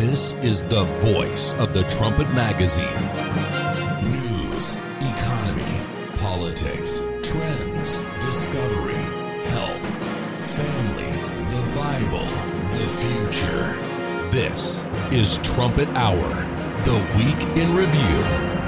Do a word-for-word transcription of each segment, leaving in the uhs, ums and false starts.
This is the voice of the Trumpet Magazine. News, economy, politics, trends, discovery, health, family, the Bible, the future. This is Trumpet Hour, the week in review.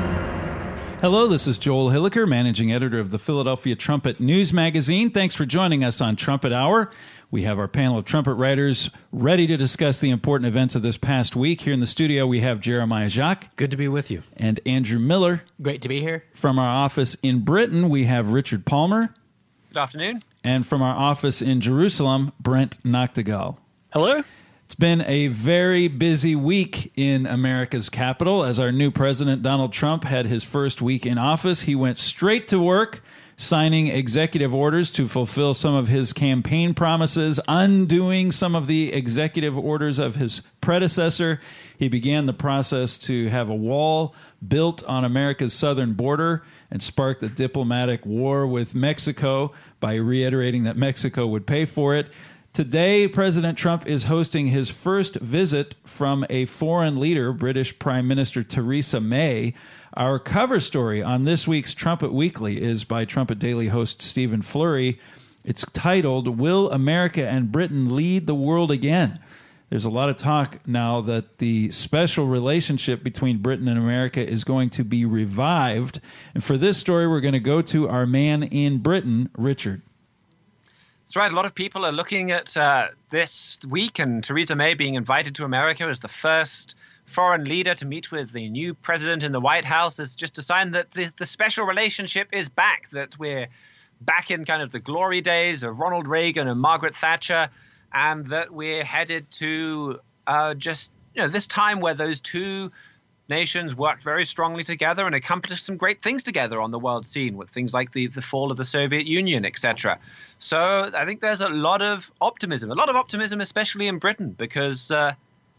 Hello, this is Joel Hilliker, managing editor of the Philadelphia Trumpet News Magazine. Thanks for joining us on Trumpet Hour. We have our panel of trumpet writers ready to discuss the important events of this past week. Here in the studio, we have Jeremiah Jacques. Good to be with you. And Andrew Miller. Great to be here. From our office in Britain, we have Richard Palmer. Good afternoon. And from our office in Jerusalem, Brent Noctegal. Hello. It's been a very busy week in America's capital. As our new president, Donald Trump, had his first week in office, he went straight to work, signing executive orders to fulfill some of his campaign promises, undoing some of the executive orders of his predecessor. He began the process to have a wall built on America's southern border and sparked a diplomatic war with Mexico by reiterating that Mexico would pay for it. Today, President Trump is hosting his first visit from a foreign leader, British Prime Minister Theresa May. Our cover story on this week's Trumpet Weekly is by Trumpet Daily host Stephen Flurry. It's titled, Will America and Britain Lead the World Again? There's a lot of talk now that the special relationship between Britain and America is going to be revived. And for this story, we're going to go to our man in Britain, Richard. That's right. A lot of people are looking at uh, this week and Theresa May being invited to America as the first foreign leader to meet with the new president in the White House is just a sign that the, the special relationship is back, that we're back in kind of the glory days of Ronald Reagan and Margaret Thatcher, and that we're headed to uh, just, you know, this time where those two nations worked very strongly together and accomplished some great things together on the world scene with things like the, the fall of the Soviet Union, et cetera. So I think there's a lot of optimism, a lot of optimism, especially in Britain, because uh,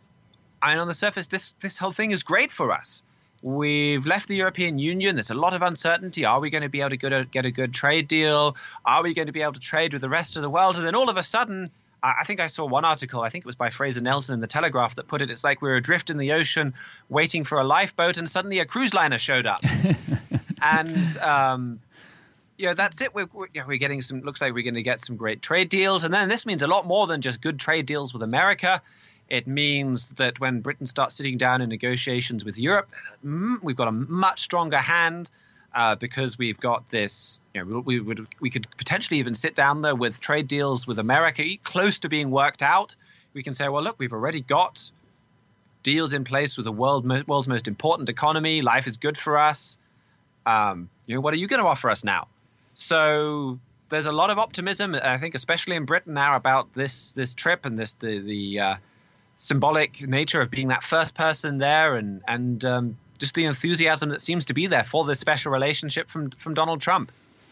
I mean, on the surface, this, this whole thing is great for us. We've left the European Union. There's a lot of uncertainty. Are we going to be able to get a, get a good trade deal? Are we going to be able to trade with the rest of the world? And then all of a sudden, I think I saw one article, I think it was by Fraser Nelson in the Telegraph, that put it, it's like we were adrift in the ocean waiting for a lifeboat and suddenly a cruise liner showed up. and, um, you know, that's it. We're, we're, you know, we're getting some, looks like we're going to get some great trade deals. And then this means a lot more than just good trade deals with America. It means that when Britain starts sitting down in negotiations with Europe, we've got a much stronger hand. Uh, because we've got this, you know, we would we could potentially even sit down there with trade deals with America close to being worked out. We can say, well, look, we've already got deals in place with the world world's most important economy. Life is good for us. Um, you know, what are you going to offer us now? So there's a lot of optimism, I think, especially in Britain now about this this trip and this the the uh, symbolic nature of being that first person there and and. Um, Just the enthusiasm that seems to be there for this special relationship from from Donald Trump.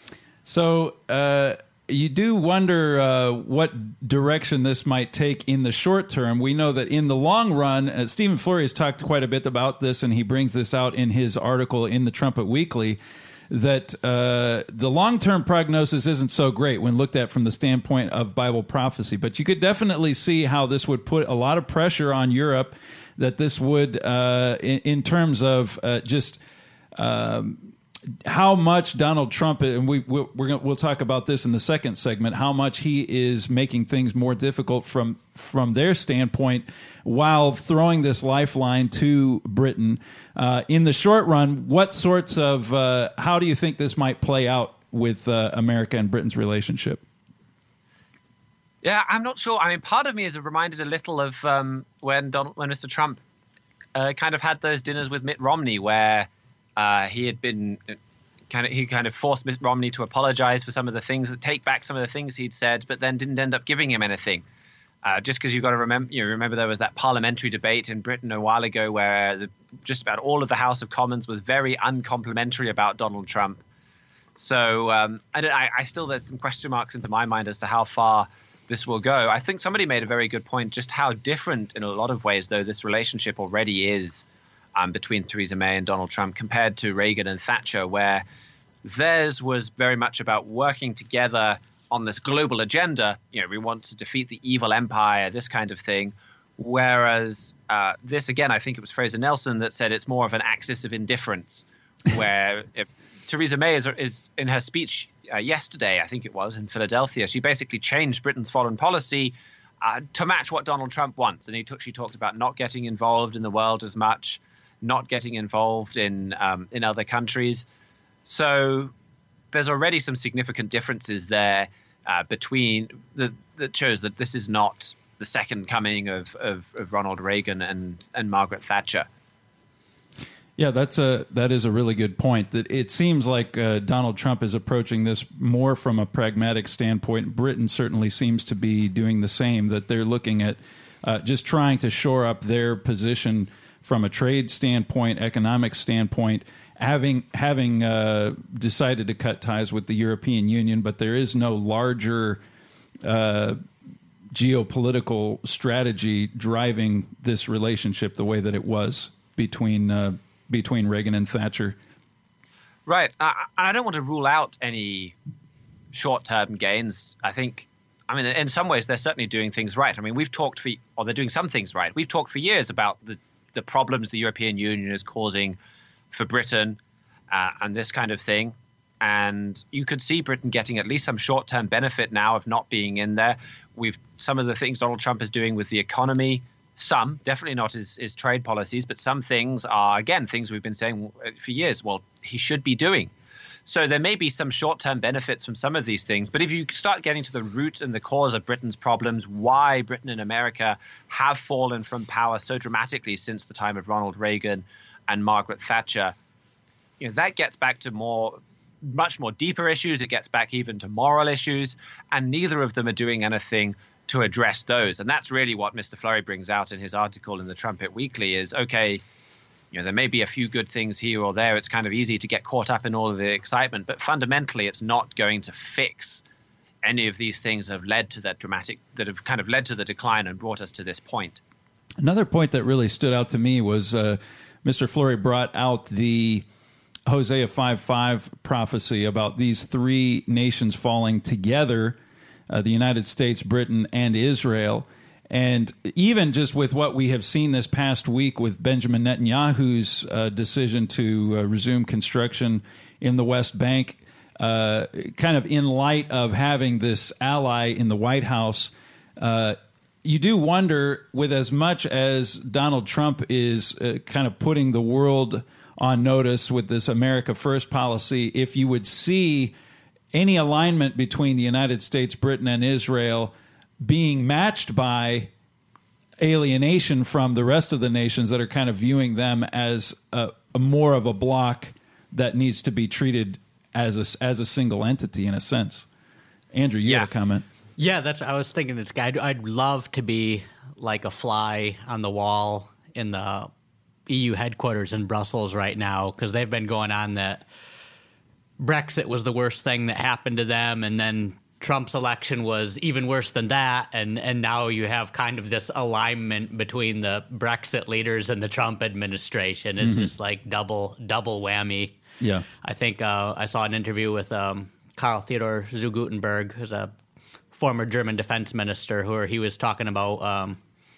So uh, you do wonder uh, what direction this might take in the short term. We know that in the long run, uh, Stephen Flurry has talked quite a bit about this, and he brings this out in his article in the Trumpet Weekly, that uh, the long-term prognosis isn't so great when looked at from the standpoint of Bible prophecy. But you could definitely see how this would put a lot of pressure on Europe, that this would, uh, in, in terms of uh, just um, how much Donald Trump, and we, we're gonna, we'll talk about this in the second segment, how much he is making things more difficult from from their standpoint while throwing this lifeline to Britain. Uh, in the short run, what sorts of, uh, how do you think this might play out with uh, America and Britain's relationship? Yeah, I'm not sure. I mean, part of me is reminded a little of um, when Donald, when Mister Trump uh, kind of had those dinners with Mitt Romney, where uh, he had been kind of he kind of forced Mitt Romney to apologize for some of the things, take back some of the things he'd said, but then didn't end up giving him anything. Uh, just because you've got to remember, you know, remember there was that parliamentary debate in Britain a while ago where the, just about all of the House of Commons was very uncomplimentary about Donald Trump. So um, I, I, I still there's some question marks into my mind as to how far this will go. I think somebody made a very good point, just how different in a lot of ways, though, this relationship already is um, between Theresa May and Donald Trump compared to Reagan and Thatcher, where theirs was very much about working together on this global agenda. You know, we want to defeat the evil empire, this kind of thing. Whereas uh, this, again, I think it was Fraser Nelson that said it's more of an axis of indifference, where if Theresa May is, is in her speech uh, yesterday, I think it was, in Philadelphia, she basically changed Britain's foreign policy uh, to match what Donald Trump wants. And he took, she talked about not getting involved in the world as much, not getting involved in um, in other countries. So there's already some significant differences there uh, between the, that shows that this is not the second coming of, of, of Ronald Reagan and, and Margaret Thatcher. Yeah, that's a that is a really good point. That it seems like uh, Donald Trump is approaching this more from a pragmatic standpoint. Britain certainly seems to be doing the same. That they're looking at uh, just trying to shore up their position from a trade standpoint, economic standpoint. Having having uh, decided to cut ties with the European Union, but there is no larger uh, geopolitical strategy driving this relationship the way that it was between. Uh, between Reagan and Thatcher. Right. I, I don't want to rule out any short-term gains. I think, I mean, in some ways, they're certainly doing things right. I mean, we've talked for, or they're doing some things right. We've talked for years about the, the problems the European Union is causing for Britain uh, and this kind of thing. And you could see Britain getting at least some short-term benefit now of not being in there. We've some of the things Donald Trump is doing with the economy. Some, definitely not his, his trade policies, but some things are, again, things we've been saying for years, well, he should be doing. So there may be some short-term benefits from some of these things. But if you start getting to the root and the cause of Britain's problems, why Britain and America have fallen from power so dramatically since the time of Ronald Reagan and Margaret Thatcher, you know, that gets back to more, much more deeper issues. It gets back even to moral issues. And neither of them are doing anything to address those. And that's really what Mister Flurry brings out in his article in the Trumpet Weekly is, okay, you know, there may be a few good things here or there. It's kind of easy to get caught up in all of the excitement, but fundamentally it's not going to fix any of these things that have led to that dramatic, that have kind of led to the decline and brought us to this point. Another point that really stood out to me was uh, Mister Flurry brought out the Hosea five five prophecy about these three nations falling together, Uh, the United States, Britain, and Israel. And even just with what we have seen this past week with Benjamin Netanyahu's uh, decision to uh, resume construction in the West Bank, uh, kind of in light of having this ally in the White House, uh, you do wonder, with as much as Donald Trump is uh, kind of putting the world on notice with this America First policy, if you would see any alignment between the United States, Britain, and Israel being matched by alienation from the rest of the nations that are kind of viewing them as a, a more of a bloc that needs to be treated as a, as a single entity in a sense. Andrew, you yeah. had a comment. Yeah, that's. I was thinking this guy. I'd, I'd love to be like a fly on the wall in the E U headquarters in Brussels right now, because they've been going on that Brexit was the worst thing that happened to them, and then Trump's election was even worse than that, and, and now you have kind of this alignment between the Brexit leaders and the Trump administration. It's mm-hmm. just like double double whammy. Yeah, I think uh, I saw an interview with um, Karl Theodor zu Guttenberg, who's a former German defense minister, who he was talking about um,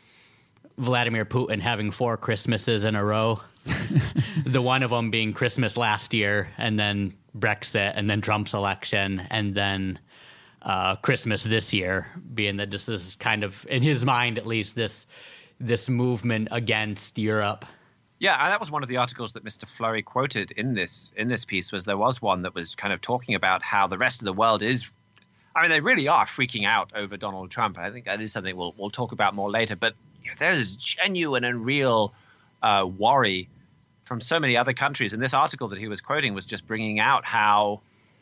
Vladimir Putin having four Christmases in a row. The one of them being Christmas last year, and then Brexit, and then Trump's election, and then uh, Christmas this year, being that this is kind of, in his mind at least, this this movement against Europe. Yeah, and that was one of the articles that Mister Flurry quoted in this in this piece. Was there was one that was kind of talking about how the rest of the world is, I mean, they really are freaking out over Donald Trump. I think that is something we'll we'll talk about more later. But you know, there is genuine and real uh, worry from so many other countries. And this article that he was quoting was just bringing out how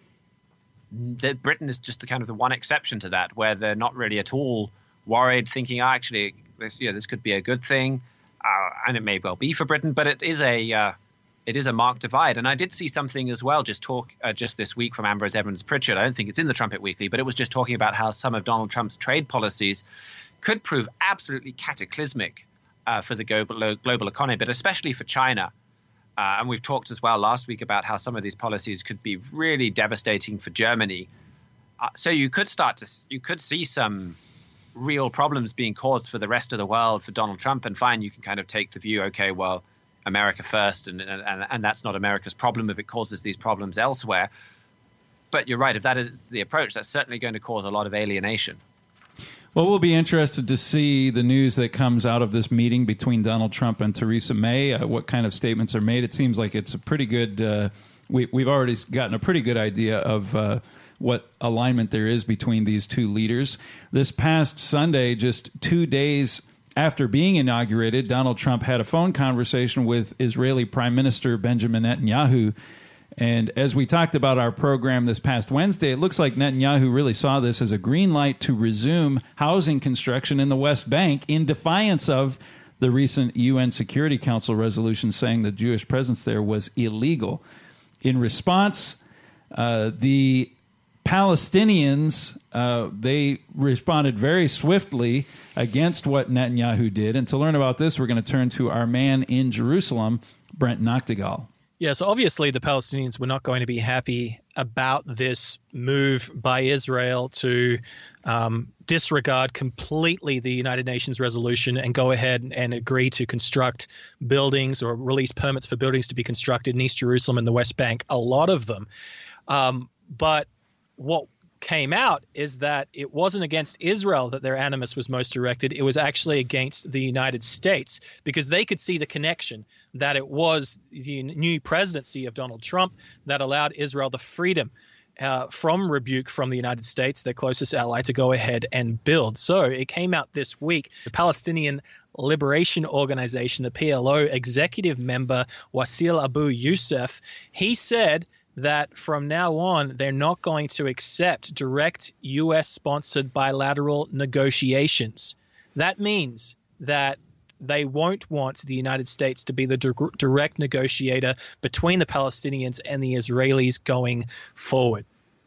that Britain is just the kind of the one exception to that, where they're not really at all worried, thinking, oh, actually, this, you know, this could be a good thing. Uh, and it may well be for Britain, but it is a uh, it is a marked divide. And I did see something as well just talk uh, just this week from Ambrose Evans Pritchard. I don't think it's in the Trumpet Weekly, but it was just talking about how some of Donald Trump's trade policies could prove absolutely cataclysmic uh, for the global, global economy, but especially for China. Uh, and we've talked as well last week about how some of these policies could be really devastating for Germany. Uh, so you could start to you could see some real problems being caused for the rest of the world for Donald Trump. And fine, you can kind of take the view, okay, well, America first, and and, and that's not America's problem if it causes these problems elsewhere. But you're right, if that is the approach, that's certainly going to cause a lot of alienation. Well, we'll be interested to see the news that comes out of this meeting between Donald Trump and Theresa May, uh, what kind of statements are made. It seems like it's a pretty good, uh, we, we've already gotten a pretty good idea of uh, what alignment there is between these two leaders. This past Sunday, just two days after being inaugurated, Donald Trump had a phone conversation with Israeli Prime Minister Benjamin Netanyahu. And as we talked about our program this past Wednesday, it looks like Netanyahu really saw this as a green light to resume housing construction in the West Bank in defiance of the recent U N Security Council resolution saying the Jewish presence there was illegal. In response, uh, the Palestinians, uh, they responded very swiftly against what Netanyahu did. And to learn about this, we're going to turn to our man in Jerusalem, Brent Noctegal. Yeah, so obviously the Palestinians were not going to be happy about this move by Israel to um, disregard completely the United Nations resolution and go ahead and agree to construct buildings or release permits for buildings to be constructed in East Jerusalem and the West Bank, a lot of them. Um, but what came out is that it wasn't against Israel that their animus was most directed. It was actually against the United States, because they could see the connection that it was the new presidency of Donald Trump that allowed Israel the freedom uh, from rebuke from the United States, their closest ally, to go ahead and build. So it came out this week. The Palestinian Liberation Organization, the P L O executive member Wasil Abu Youssef, he said that from now on, they're not going to accept direct U S-sponsored bilateral negotiations. That means that they won't want the United States to be the di- direct negotiator between the Palestinians and the Israelis going forward.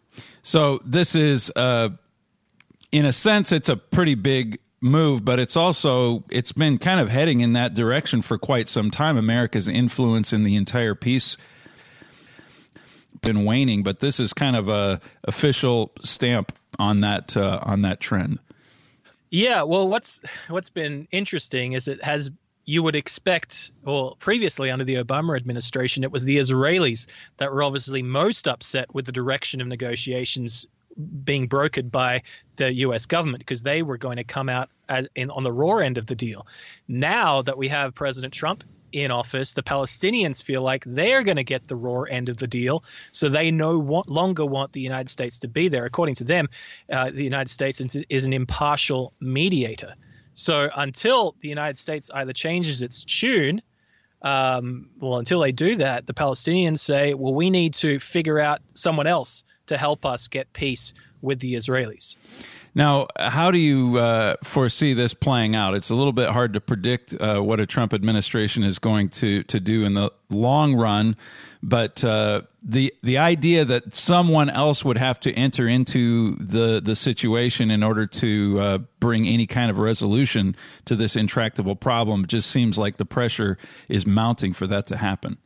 So this is, uh, in a sense, it's a pretty big move, but it's also, it's been kind of heading in that direction for quite some time. America's influence in the entire peace been waning, but this is kind of a official stamp on that uh, on that trend. Yeah, well, what's what's been interesting is it has, you would expect, well, previously under the Obama administration, it was the Israelis that were obviously most upset with the direction of negotiations being brokered by the U S government, because they were going to come out as, in, on the raw end of the deal. Now that we have President Trump in office, the Palestinians feel like they're going to get the raw end of the deal, so they no want, longer want the United States to be there. According to them, uh, the United States is, is an impartial mediator. So until the United States either changes its tune, um, well, until they do that, the Palestinians say, well, we need to figure out someone else to help us get peace with the Israelis. Now, how do you uh, foresee this playing out? It's a little bit hard to predict uh, what a Trump administration is going to, to do in the long run, but uh, the the idea that someone else would have to enter into the, the situation in order to uh, bring any kind of resolution to this intractable problem just seems like the pressure is mounting for that to happen.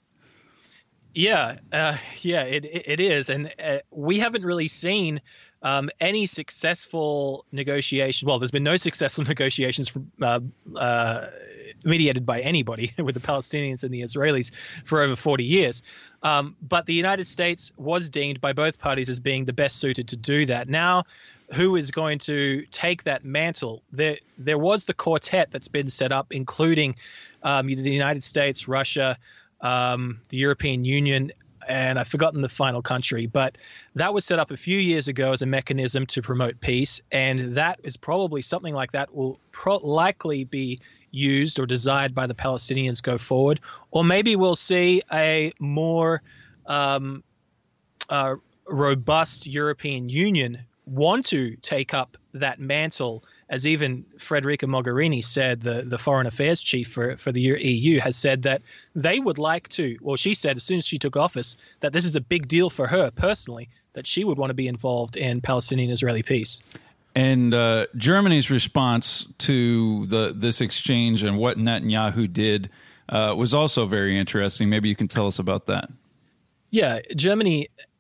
Yeah, uh, yeah, it it is, and uh, we haven't really seen um, any successful negotiation. Well, there's been no successful negotiations uh, uh, mediated by anybody with the Palestinians and the Israelis for over forty years. Um, but the United States was deemed by both parties as being the best suited to do that. Now, who is going to take that mantle? There, there was the quartet that's been set up, including um, the United States, Russia, Um, the European Union, and I've forgotten the final country, but that was set up a few years ago as a mechanism to promote peace, and that is probably something like that will pro- likely be used or desired by the Palestinians go forward, or maybe we'll see a more um, uh, robust European Union want to take up that mantle, as even Federica Mogherini said, the, the foreign affairs chief for, for the E U, has said that they would like to, well, she said as soon as she took office, that this is a big deal for her personally, that she would want to be involved in Palestinian-Israeli peace. And uh, Germany's response to the this exchange and what Netanyahu did uh, was also very interesting. Maybe you can tell us about that. Yeah, Germany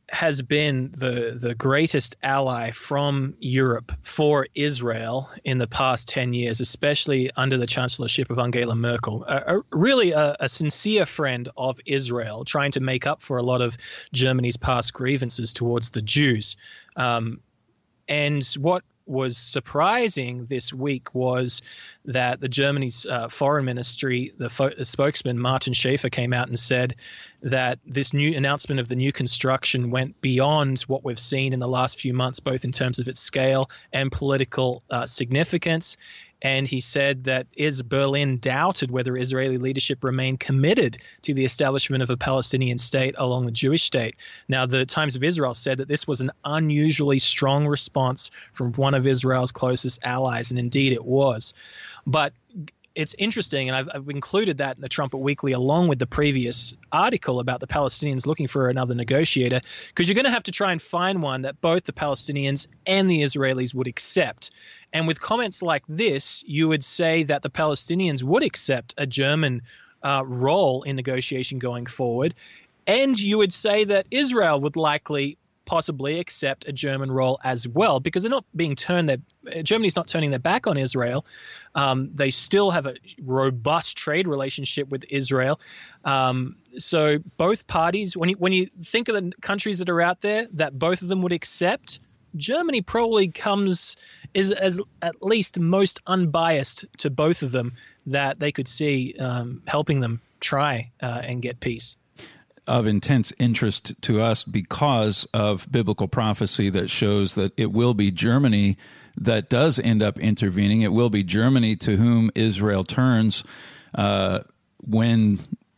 has been the the greatest ally from Europe for Israel in the past ten years, especially under the chancellorship of Angela Merkel. A, a, really a, a sincere friend of Israel, trying to make up for a lot of Germany's past grievances towards the Jews. Um, and what was surprising this week was that the Germany's uh, foreign ministry, the, fo- the spokesman Martin Schäfer, came out and said that this new announcement of the new construction went beyond what we've seen in the last few months, both in terms of its scale and political uh, significance. And he said that is Berlin doubted whether Israeli leadership remained committed to the establishment of a Palestinian state along the Jewish state. Now, the Times of Israel said that this was an unusually strong response from one of Israel's closest allies, and indeed it was. But it's interesting, and I've, I've included that in the Trumpet Weekly along with the previous article about the Palestinians looking for another negotiator, because you're going to have to try and find one that both the Palestinians and the Israelis would accept. And with comments like this, you would say that the Palestinians would accept a German uh, role in negotiation going forward, and you would say that Israel would likely possibly accept a German role as well, because they're not being turned their Germany's not turning their back on Israel. Um, they still have a robust trade relationship with Israel. Um, so both parties, when you, when you think of the countries that are out there that both of them would accept, Germany probably comes is as at least most unbiased to both of them that they could see um, helping them try uh, and get peace. Of intense interest to us because of biblical prophecy that shows that it will be Germany that does end up intervening. It will be Germany to whom Israel turns uh, when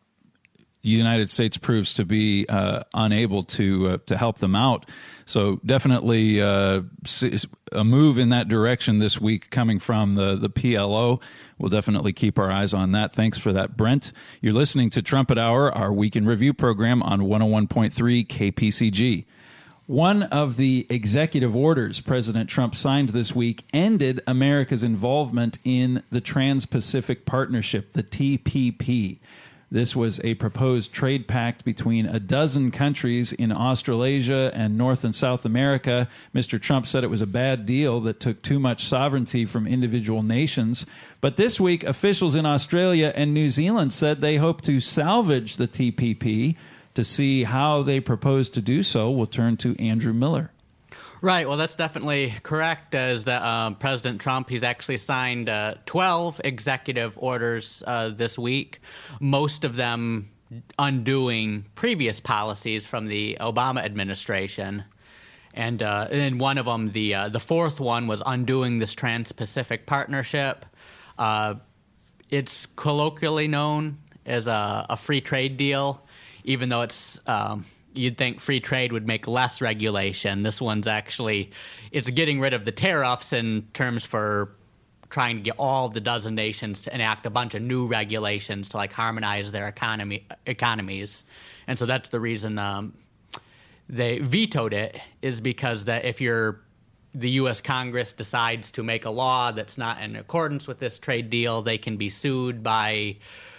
the United States proves to be uh, unable to uh, to help them out. So definitely uh, a move in that direction this week coming from the, the P L O. We'll definitely keep our eyes on that. Thanks for that, Brent. You're listening to Trumpet Hour, our Week in Review program on one oh one point three K P C G. One of the executive orders President Trump signed this week ended America's involvement in the Trans-Pacific Partnership, the T P P. This was a proposed trade pact between a dozen countries in Australasia and North and South America. Mister Trump said it was a bad deal that took too much sovereignty from individual nations. But this week, officials in Australia and New Zealand said they hope to salvage the T P P. To see how they propose to do so, we'll turn to Andrew Miller. Right. Well, that's definitely correct. As the um, President Trump, he's actually signed uh, twelve executive orders uh, this week, most of them undoing previous policies from the Obama administration. And uh, and one of them, the uh, the fourth one, was undoing this Trans-Pacific Partnership. Uh, it's colloquially known as a, a free trade deal, even though it's um, you'd think free trade would make less regulation. This one's actually, it's getting rid of the tariffs in terms for trying to get all the dozen nations to enact a bunch of new regulations to like harmonize their economy economies. And so that's the reason um, they vetoed it, is because that if you're the U S Congress decides to make a law that's not in accordance with this trade deal, they can be sued by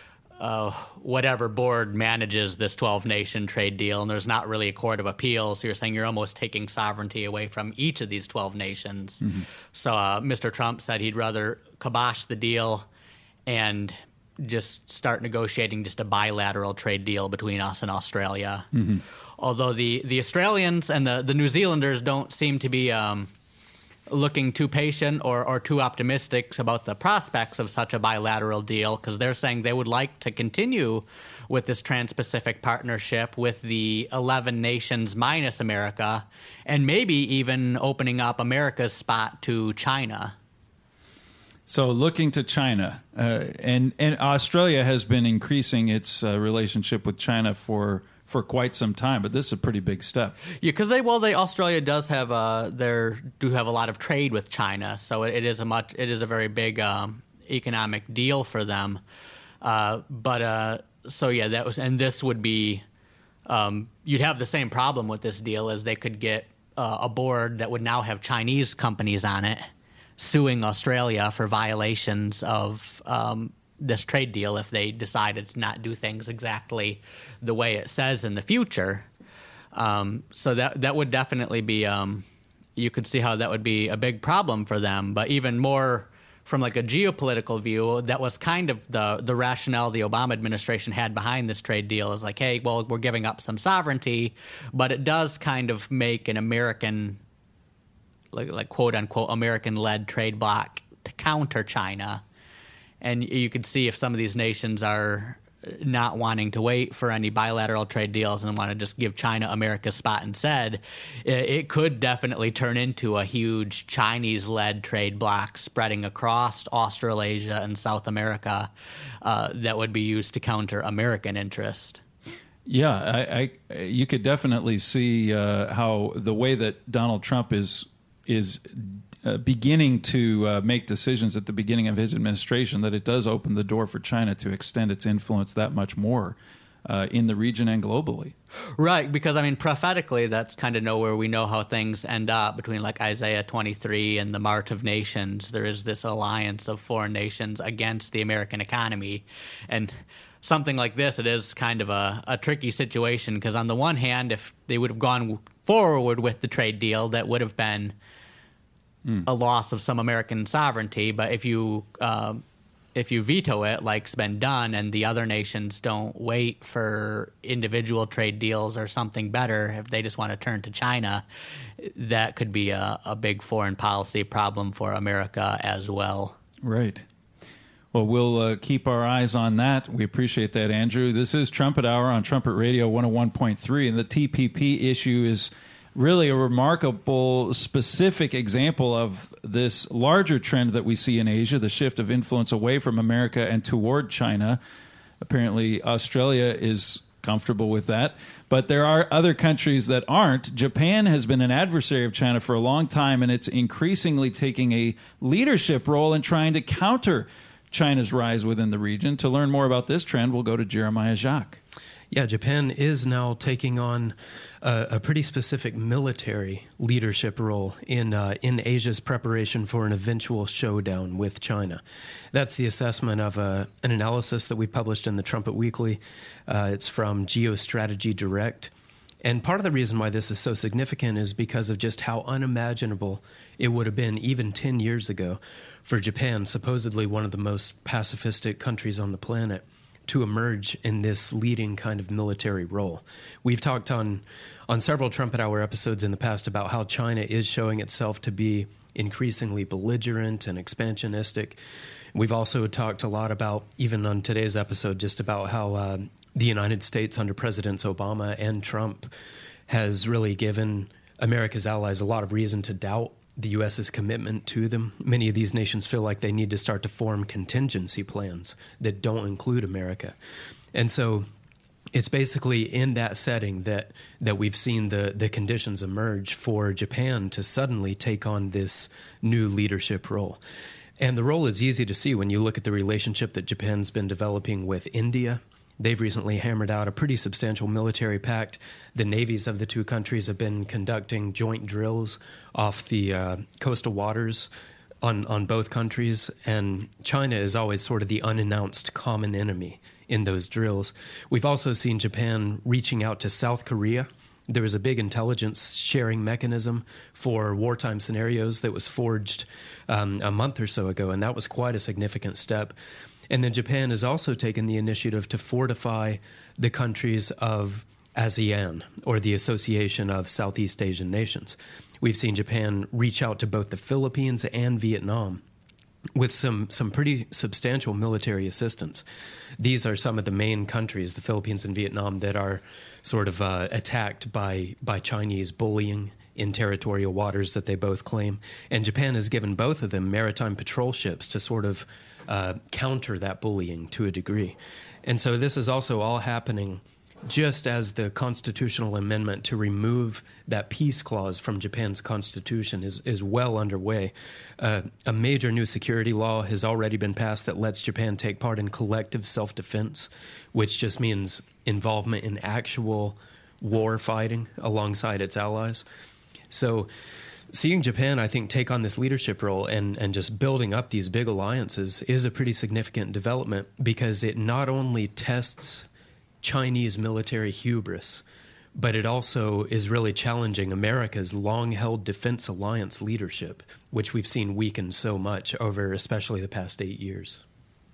Uh, whatever board manages this twelve-nation trade deal, and there's not really a court of appeals. So you're saying you're almost taking sovereignty away from each of these twelve nations. Mm-hmm. So uh, Mister Trump said he'd rather kibosh the deal and just start negotiating just a bilateral trade deal between us and Australia. Mm-hmm. Although the, the Australians and the, the New Zealanders don't seem to be um, looking too patient or, or too optimistic about the prospects of such a bilateral deal, because they're saying they would like to continue with this Trans-Pacific Partnership with the eleven nations minus America, and maybe even opening up America's spot to China. So looking to China, uh, and, and Australia has been increasing its uh, relationship with China for for quite some time, but this is a pretty big step. Yeah, because they well, they Australia does have uh, their do have a lot of trade with China, so it, it is a much it is a very big um, economic deal for them. Uh, but uh, so yeah, that was and this would be um, you'd have the same problem with this deal, as they could get uh, a board that would now have Chinese companies on it suing Australia for violations of Um, this trade deal if they decided to not do things exactly the way it says in the future. Um, so that that would definitely be, um, you could see how that would be a big problem for them. But even more from like a geopolitical view, that was kind of the the rationale the Obama administration had behind this trade deal is like, hey, well, we're giving up some sovereignty, but it does kind of make an American, like, like quote unquote, American-led trade bloc to counter China. And you could see if some of these nations are not wanting to wait for any bilateral trade deals and want to just give China America's spot instead, it, it could definitely turn into a huge Chinese-led trade bloc spreading across Australasia and South America uh, that would be used to counter American interest. Yeah, I, I you could definitely see uh, how the way that Donald Trump is is uh, beginning to uh, make decisions at the beginning of his administration, that it does open the door for China to extend its influence that much more uh, in the region and globally. Right, because, I mean, prophetically, that's kind of nowhere we know how things end up between, like, Isaiah twenty-three and the Mart of Nations. There is this alliance of foreign nations against the American economy. And something like this, it is kind of a, a tricky situation, because on the one hand, if they would have gone forward with the trade deal, that would have been mm. a loss of some American sovereignty. But if you uh, if you veto it, like's been done, and the other nations don't wait for individual trade deals or something better, if they just want to turn to China, that could be a, a big foreign policy problem for America as well. Right. Well, we'll uh, keep our eyes on that. We appreciate that, Andrew. This is Trumpet Hour on Trumpet Radio one oh one point three, and the T P P issue is really a remarkable, specific example of this larger trend that we see in Asia, the shift of influence away from America and toward China. Apparently, Australia is comfortable with that, but there are other countries that aren't. Japan has been an adversary of China for a long time, and it's increasingly taking a leadership role in trying to counter China's rise within the region. To learn more about this trend, we'll go to Jeremiah Jacques. Yeah, Japan is now taking on a, a pretty specific military leadership role in uh, in Asia's preparation for an eventual showdown with China. That's the assessment of a, an analysis that we published in the Trumpet Weekly. Uh, it's from Geostrategy Direct. And part of the reason why this is so significant is because of just how unimaginable it would have been even ten years ago for Japan, supposedly one of the most pacifistic countries on the planet, to emerge in this leading kind of military role. We've talked on on several Trumpet Hour episodes in the past about how China is showing itself to be increasingly belligerent and expansionistic. We've also talked a lot about, even on today's episode, just about how uh, the United States under Presidents Obama and Trump has really given America's allies a lot of reason to doubt the U S's commitment to them. Many of these nations feel like they need to start to form contingency plans that don't include America. And so it's basically in that setting that that we've seen the, the conditions emerge for Japan to suddenly take on this new leadership role. And the role is easy to see when you look at the relationship that Japan's been developing with India. They've recently hammered out a pretty substantial military pact. The navies of the two countries have been conducting joint drills off the uh, coastal waters on, on both countries, and China is always sort of the unannounced common enemy in those drills. We've also seen Japan reaching out to South Korea. There was a big intelligence sharing mechanism for wartime scenarios that was forged um, a month or so ago, and that was quite a significant step. And then Japan has also taken the initiative to fortify the countries of ASEAN, or the Association of Southeast Asian Nations. We've seen Japan reach out to both the Philippines and Vietnam with some, some pretty substantial military assistance. These are some of the main countries, the Philippines and Vietnam, that are sort of uh, attacked by, by Chinese bullying in territorial waters that they both claim. And Japan has given both of them maritime patrol ships to sort of uh, counter that bullying to a degree. And so this is also all happening just as the constitutional amendment to remove that peace clause from Japan's constitution is, is well underway. Uh, a major new security law has already been passed that lets Japan take part in collective self-defense, which just means involvement in actual war fighting alongside its allies. So seeing Japan, I think, take on this leadership role and, and just building up these big alliances is a pretty significant development, because it not only tests Chinese military hubris, but it also is really challenging America's long-held defense alliance leadership, which we've seen weaken so much over especially the past eight years.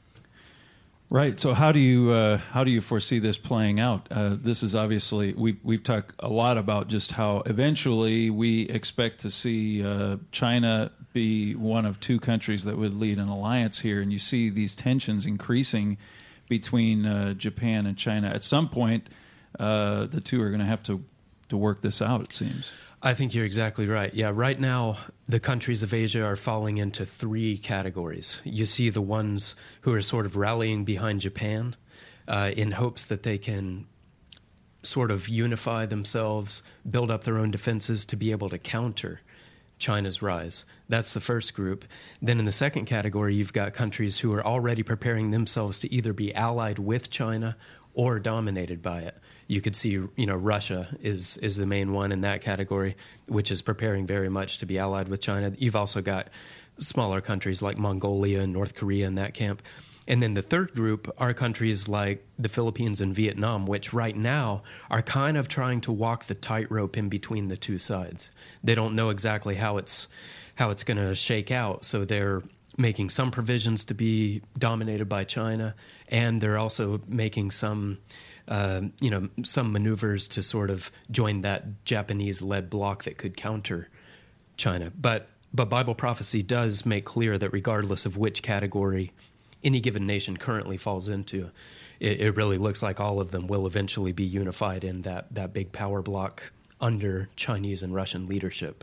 Right. So how do you uh, how do you foresee this playing out? Uh, this is obviously we've we've talked a lot about just how eventually we expect to see uh, China be one of two countries that would lead an alliance here, and you see these tensions increasing between uh, Japan and China. At some point, uh, the two are going to have to to work this out, it seems. I think you're exactly right. Yeah, right now, the countries of Asia are falling into three categories. You see the ones who are sort of rallying behind Japan uh, in hopes that they can sort of unify themselves, build up their own defenses to be able to counter China's rise. That's the first group. Then in the second category, you've got countries who are already preparing themselves to either be allied with China or dominated by it. You could see, you know, Russia is is the main one in that category, which is preparing very much to be allied with China. You've also got smaller countries like Mongolia and North Korea in that camp. And then the third group are countries like the Philippines and Vietnam, which right now are kind of trying to walk the tightrope in between the two sides. They don't know exactly how it's how it's going to shake out, so they're making some provisions to be dominated by China, and they're also making some Uh, you know, some maneuvers to sort of join that Japanese-led bloc that could counter China. But but Bible prophecy does make clear that regardless of which category any given nation currently falls into, it, it really looks like all of them will eventually be unified in that, that big power bloc under Chinese and Russian leadership.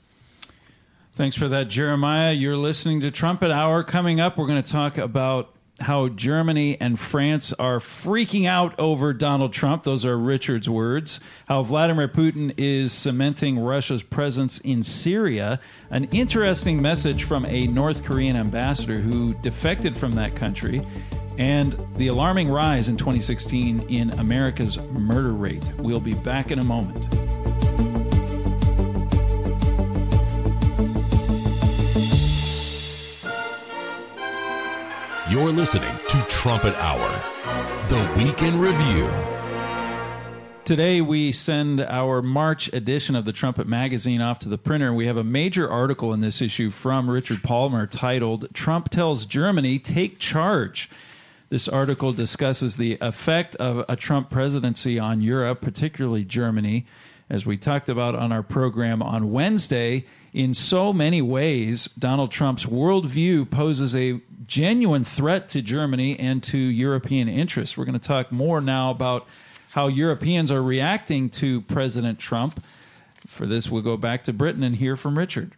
Thanks for that, Jeremiah. You're listening to Trumpet Hour. Coming up, we're going to talk about how Germany and France are freaking out over Donald Trump. Those are Richard's words. How Vladimir Putin is cementing Russia's presence in Syria. An interesting message from a North Korean ambassador who defected from that country. And the alarming rise in twenty sixteen in America's murder rate. We'll be back in a moment. You're listening to Trumpet Hour, the Week in Review. Today, we send our March edition of the Trumpet magazine off to the printer. We have a major article in this issue from Richard Palmer titled, Trump Tells Germany, Take Charge. This article discusses the effect of a Trump presidency on Europe, particularly Germany. As we talked about on our program on Wednesday, in so many ways, Donald Trump's worldview poses a genuine threat to Germany and to European interests. We're going to talk more now about how Europeans are reacting to President Trump. For this, we'll go back to Britain and hear from Richard.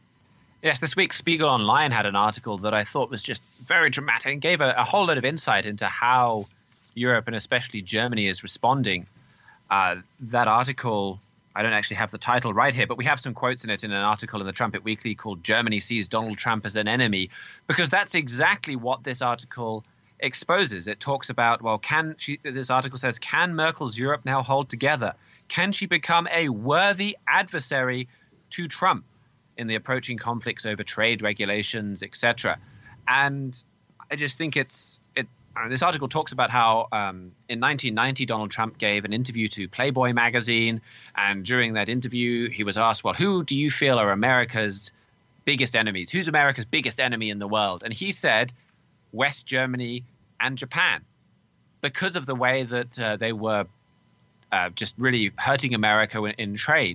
Yes, this week Spiegel Online had an article that I thought was just very dramatic and gave a, a whole lot of insight into how Europe and especially Germany is responding. Uh, that article, I don't actually have the title right here, but we have some quotes in it in an article in the Trumpet Weekly called Germany Sees Donald Trump as an Enemy, because that's exactly what this article exposes. It talks about, well, can she, this article says, can Merkel's Europe now hold together? Can she become a worthy adversary to Trump in the approaching conflicts over trade regulations, et cetera? And I just think it's it. Uh, this article talks about how um, in nineteen ninety, Donald Trump gave an interview to Playboy magazine. And during that interview, he was asked, well, who do you feel are America's biggest enemies? Who's America's biggest enemy in the world? And he said West Germany and Japan, because of the way that uh, they were uh, just really hurting America in, in trade.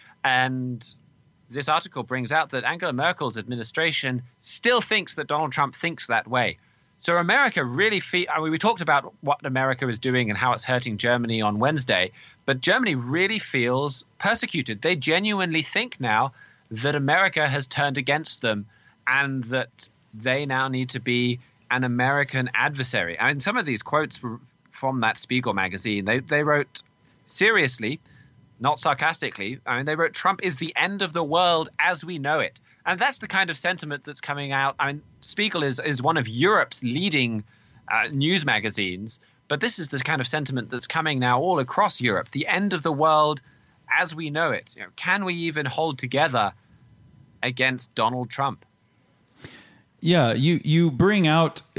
And this article brings out that Angela Merkel's administration still thinks that Donald Trump thinks that way. So America really feel, I mean, we talked about what America is doing and how it's hurting Germany on Wednesday, but Germany really feels persecuted. They genuinely think now that America has turned against them and that they now need to be an American adversary. And some of these quotes from that Spiegel magazine, they, they wrote seriously, not sarcastically. I mean, they wrote, Trump is the end of the world as we know it. And that's the kind of sentiment that's coming out. I mean, Spiegel is, is one of Europe's leading uh, news magazines, but this is the kind of sentiment that's coming now all across Europe. The end of the world as we know it. You know, can we even hold together against Donald Trump? Yeah, you, you bring out uh,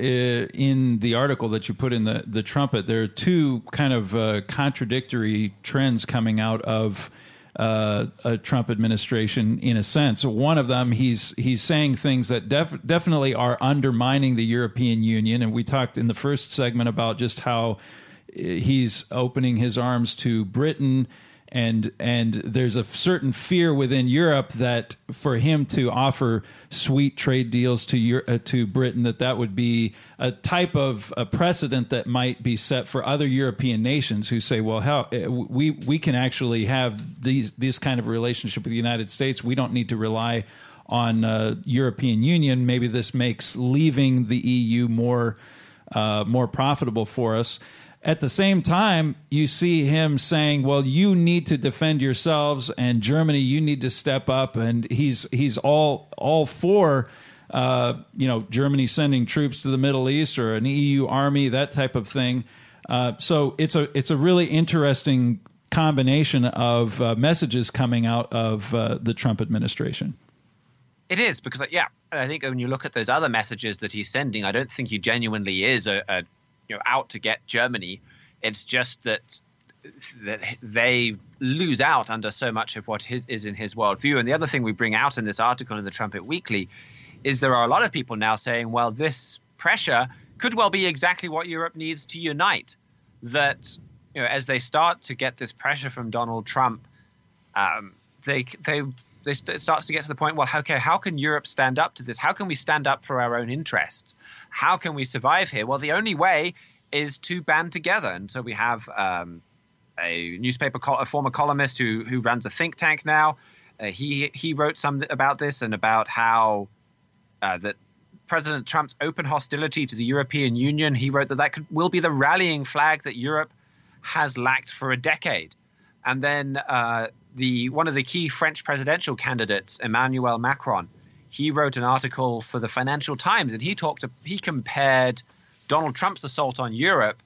in the article that you put in the, the Trumpet, there are two kind of uh, contradictory trends coming out of uh, a Trump administration in a sense. One of them, he's he's saying things that def- definitely are undermining the European Union. And we talked in the first segment about just how he's opening his arms to Britain. And and there's a certain fear within Europe that for him to offer sweet trade deals to Euro, uh, to Britain, that that would be a type of a precedent that might be set for other European nations who say, well, how we we can actually have these this kind of relationship with the United States. We don't need to rely on uh, European Union. Maybe this makes leaving the E U more uh, more profitable for us. At the same time, you see him saying, well, you need to defend yourselves, and Germany, you need to step up. And he's he's all all for, uh, you know, Germany sending troops to the Middle East or an E U army, that type of thing. Uh, so it's a it's a really interesting combination of uh, messages coming out of uh, the Trump administration. It is, because, yeah, I think when you look at those other messages that he's sending, I don't think he genuinely is a, a you know, out to get Germany. It's just that that they lose out under so much of what his, is in his worldview. And the other thing we bring out in this article in the Trumpet Weekly is there are a lot of people now saying, well, this pressure could well be exactly what Europe needs to unite. That, you know, as they start to get this pressure from Donald Trump, um, they they they it starts to get to the point, well, okay, how can Europe stand up to this? How can we stand up for our own interests? How can we survive here? Well, the only way is to band together. And so we have um, a newspaper, col- a former columnist who who runs a think tank now. Uh, he he wrote something about this and about how uh, that President Trump's open hostility to the European Union, he wrote that that could, will be the rallying flag that Europe has lacked for a decade. And then uh, the one of the key French presidential candidates, Emmanuel Macron, he wrote an article for the Financial Times, and he talked. He compared Donald Trump's assault on Europe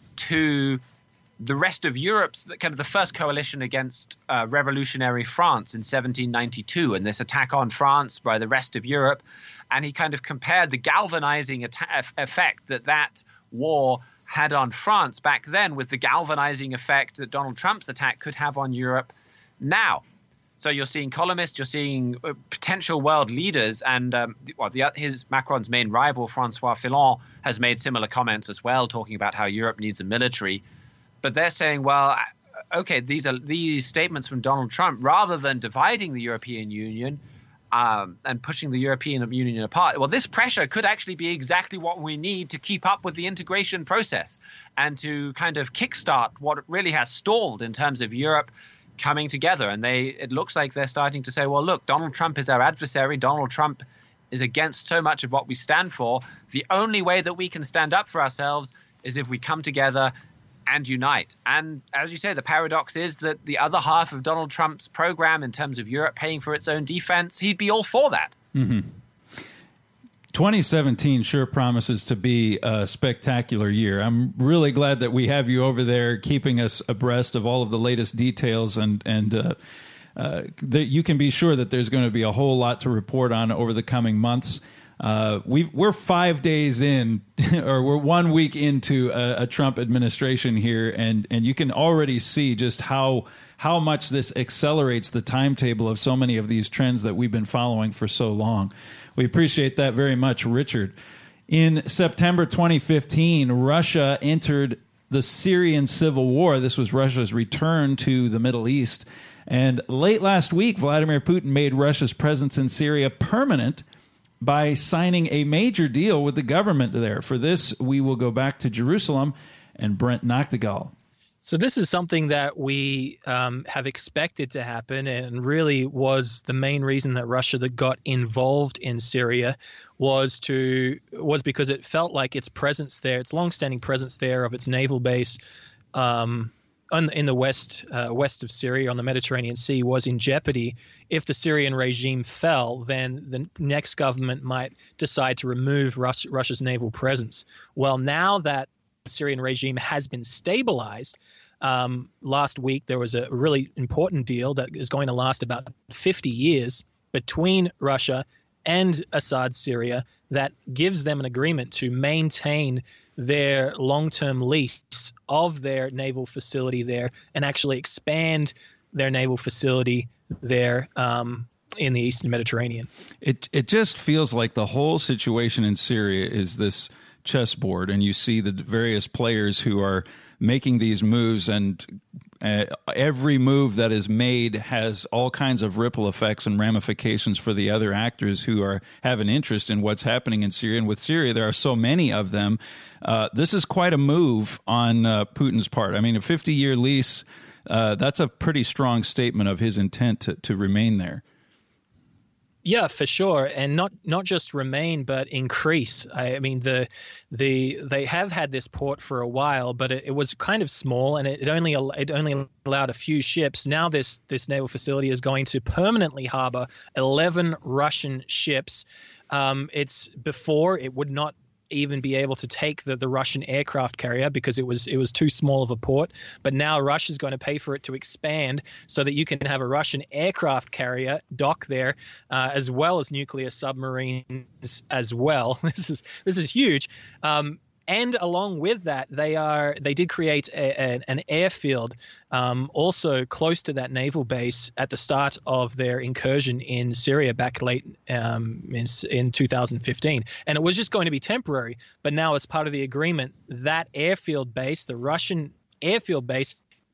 to the rest of Europe's kind of the first coalition against uh, revolutionary France in seventeen ninety-two, and this attack on France by the rest of Europe. And he kind of compared the galvanizing atta- effect that that war had on France back then with the galvanizing effect that Donald Trump's attack could have on Europe now. So you're seeing columnists, you're seeing uh, potential world leaders, and um, well, the, his Macron's main rival, Francois Fillon, has made similar comments as well, talking about how Europe needs a military. But they're saying, well, okay, these are these statements from Donald Trump, rather than dividing the European Union um, and pushing the European Union apart. Well, this pressure could actually be exactly what we need to keep up with the integration process and to kind of kickstart what really has stalled in terms of Europe coming together. And they it looks like they're starting to say, well, look, Donald Trump is our adversary. Donald Trump is against so much of what we stand for. The only way that we can stand up for ourselves is if we come together and unite. And as you say, the paradox is that the other half of Donald Trump's program in terms of Europe paying for its own defense, he'd be all for that. Mm-hmm. twenty seventeen sure promises to be a spectacular year. I'm really glad that we have you over there keeping us abreast of all of the latest details, and, and uh, uh, that you can be sure that there's going to be a whole lot to report on over the coming months. Uh, we've, we're five days in, or we're one week into a, a Trump administration here, and, and you can already see just how how much this accelerates the timetable of so many of these trends that we've been following for so long. We appreciate that very much, Richard. In September twenty fifteen, Russia entered the Syrian civil war. This was Russia's return to the Middle East. And late last week, Vladimir Putin made Russia's presence in Syria permanent by signing a major deal with the government there. For this, we will go back to Jerusalem and Brent Noctegal. So this is something that we um, have expected to happen, and really was the main reason that Russia that got involved in Syria was to was because it felt like its presence there, its longstanding presence there of its naval base um, on, in the west uh, west of Syria on the Mediterranean Sea was in jeopardy. If the Syrian regime fell, then the next government might decide to remove Rus- Russia's naval presence. Well, now that the Syrian regime has been stabilized, um, last week there was a really important deal that is going to last about fifty years between Russia and Assad's Syria that gives them an agreement to maintain their long-term lease of their naval facility there and actually expand their naval facility there um, in the Eastern Mediterranean. It it just feels like the whole situation in Syria is this chessboard, and you see the various players who are making these moves, and uh, every move that is made has all kinds of ripple effects and ramifications for the other actors who are have an interest in what's happening in Syria. And with Syria, there are so many of them. Uh, this is quite a move on uh, Putin's part. I mean, a fifty-year lease, uh, that's a pretty strong statement of his intent to, to remain there. Yeah, for sure, and not not just remain, but increase. I, I mean, the the they have had this port for a while, but it, it was kind of small, and it, it only it only allowed a few ships. Now this this naval facility is going to permanently harbor eleven Russian ships. Um, it's before it would not even be able to take the, the Russian aircraft carrier because it was it was too small of a port. But now Russia's going to pay for it to expand so that you can have a Russian aircraft carrier dock there, uh, as well as nuclear submarines as well. This is this is huge. Um, And along with that, they are they did create a, a, an airfield um, also close to that naval base at the start of their incursion in Syria back late um, in, in two thousand fifteen. And it was just going to be temporary. But now as part of the agreement, that airfield base, the Russian airfield base,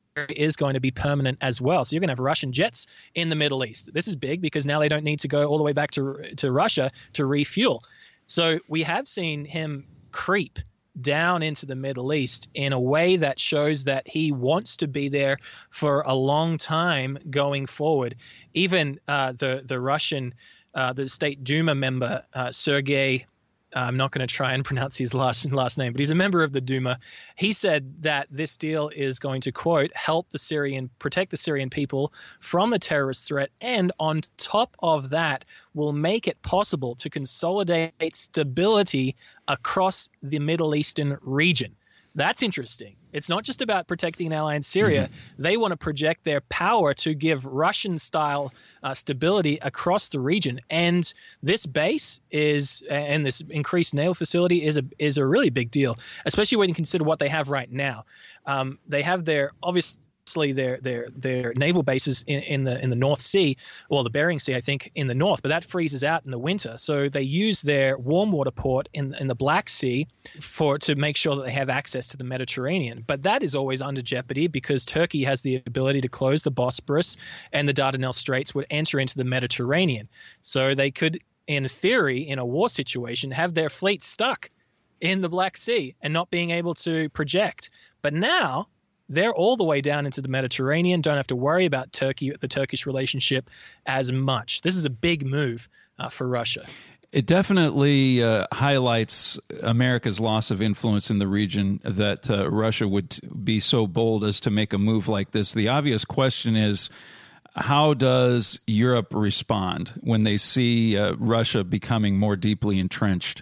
is going to be permanent as well. So you're going to have Russian jets in the Middle East. This is big because now they don't need to go all the way back to to Russia to refuel. So we have seen him creep down into the Middle East in a way that shows that he wants to be there for a long time going forward. Even uh, the the Russian, uh, the State Duma member, uh, Sergei, I'm not going to try and pronounce his last last name, but he's a member of the Duma. He said that this deal is going to, quote, help the Syrian, protect the Syrian people from the terrorist threat, and on top of that, will make it possible to consolidate stability across the Middle Eastern region. That's interesting. It's not just about protecting an ally in Syria. Mm-hmm. They want to project their power to give Russian-style uh, stability across the region. And this base is, and this increased naval facility is a is a really big deal, especially when you consider what they have right now. Um, they have their obviously. Their their their naval bases in, in the in the North Sea, or the Bering Sea, I think, in the north, but that freezes out in the winter. So they use their warm water port in in the Black Sea for to make sure that they have access to the Mediterranean. But that is always under jeopardy because Turkey has the ability to close the Bosporus, and the Dardanelles Straits would enter into the Mediterranean. So they could, in theory, in a war situation, have their fleet stuck in the Black Sea and not being able to project. But now they're all the way down into the Mediterranean, don't have to worry about Turkey, the Turkish relationship as much. This is a big move uh, for Russia. It definitely uh, highlights America's loss of influence in the region that uh, Russia would be so bold as to make a move like this. The obvious question is, how does Europe respond when they see uh, Russia becoming more deeply entrenched?